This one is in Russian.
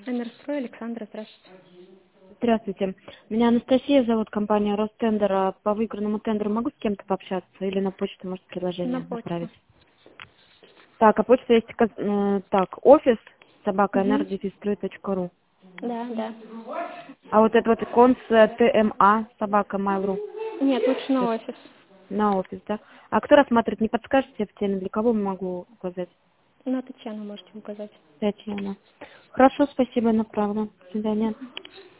Энергострой, Александра, здравствуйте. Здравствуйте. Меня Анастасия зовут, компания Ростендер. А по выигранному тендеру могу с кем-то пообщаться или на почту, может, На предложение почту. направить? Так, а почта есть, так, офис Угу. собака.energysystroy.ru. Да, да. А вот это вот конс ТМА собака Mail.ru. Нет, лучше на офис. На офис, да? А кто рассматривает, не подскажете в теме, для кого могу указать? На Татьяну можете указать. Татьяна. Хорошо, спасибо, направлю. До свидания.